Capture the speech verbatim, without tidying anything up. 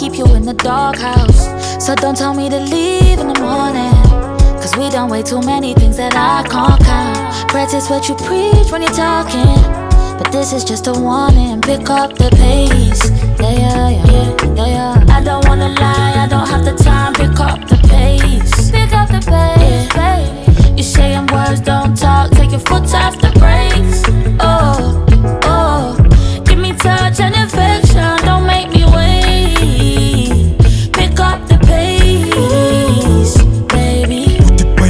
keep you in the doghouse. So don't tell me to leave in the morning, cause we done way too many things that I can't count. Practice what you preach when you're talking, but this is just a warning. Pick up the pace. Yeah, yeah, yeah, yeah, yeah, yeah. I don't wanna lie, I don't have the time. Pick up the